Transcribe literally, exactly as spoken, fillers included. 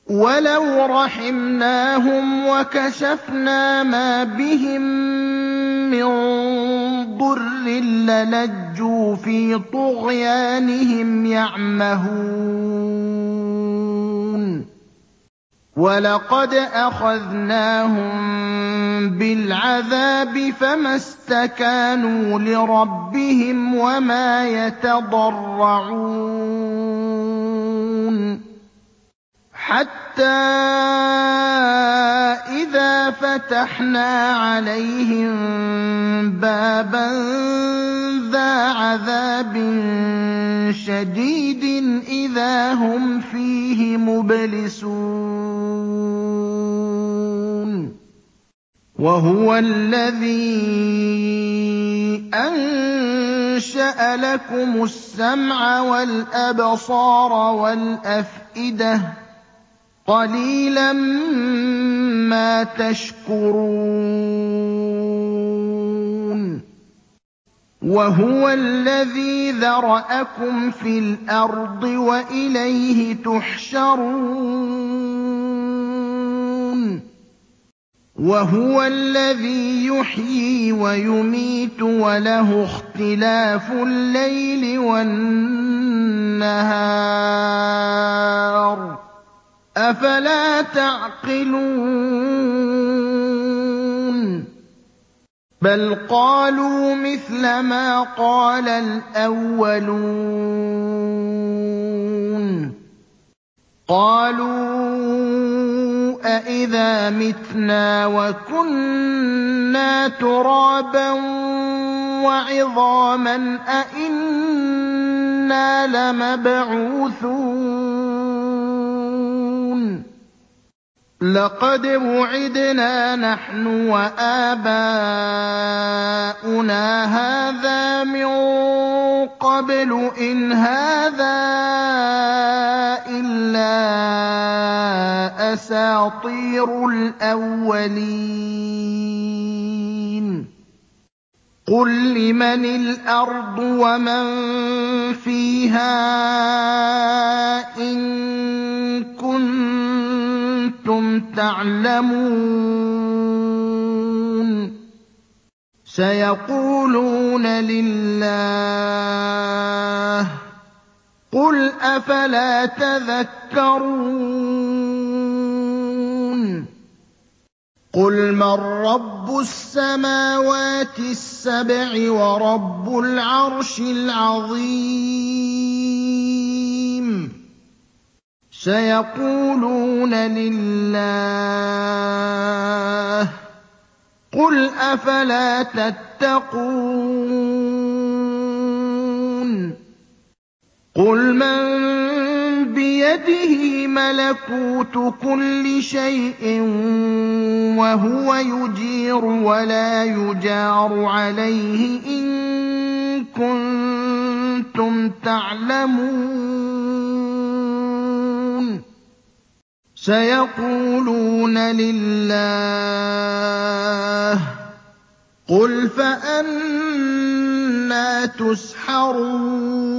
وَلَوْ رَحِمْنَاهُمْ وَكَشَفْنَا مَا بِهِم مِّن ضُرٍّ لَّلَجُّوا فِي طُغْيَانِهِمْ يَعْمَهُونَ وَلَقَدْ أَخَذْنَاهُم بِالْعَذَابِ فَمَا اسْتَكَانُوا لِرَبِّهِمْ وَمَا يَتَضَرَّعُونَ حَتَّىٰ إِذَا فَتَحْنَا عَلَيْهِم بَابًا ذَا عَذَابٍ شَدِيدٍ إِذَا هُمْ فِيهِ مُبْلِسُونَ وَهُوَ الَّذِي أَنشَأَ لَكُمُ السَّمْعَ وَالْأَبْصَارَ وَالْأَفْئِدَةَ ۚ قَلِيلًا مَّا تَشْكُرُونَ وَهُوَ الَّذِي ذَرَأَكُمْ فِي الْأَرْضِ وَإِلَيْهِ تُحْشَرُونَ وَهُوَ الَّذِي يُحْيِي وَيُمِيتُ وَلَهُ اخْتِلَافُ اللَّيْلِ وَالنَّهَارِ ۚ أَفَلَا تَعْقِلُونَ بَلْ قَالُوا مِثْلَ مَا قَالَ الْأَوَّلُونَ قَالُوا أَإِذَا مِتْنَا وَكُنَّا تُرَابًا وَعِظَامًا أَإِنَّا لَمَبْعُوثُونَ لَقَدْ وُعِدْنَا نَحْنُ وَآبَاؤُنَا هَٰذَا مِن قَبْلُ إِنْ هَٰذَا إِلَّا أَسَاطِيرُ الْأَوَّلِينَ قُل لِّمَنِ الْأَرْضُ وَمَن فِيهَا إِن كُنتُمْ تَعْلَمُونَ سَيَقُولُونَ لِلَّهِ ۚ قُلْ أَفَلَا تَذَكَّرُونَ قُلْ مَن رَّبُّ السَّمَاوَاتِ السَّبْعِ وَرَبُّ الْعَرْشِ الْعَظِيمِ سَيَقُولُونَ لِلَّهِ ۚ قُلْ أَفَلَا تَتَّقُونَ قُلْ مَن بِيَدِهِ مَلَكُوتُ كُلِّ شَيْءٍ وَهُوَ يُجِيرُ وَلَا يُجَارُ عَلَيْهِ إِن كُنتُمْ تَعْلَمُونَ سَيَقُولُونَ لِلَّهِ ۚ قُلْ فَأَنَّىٰ تُسْحَرُونَ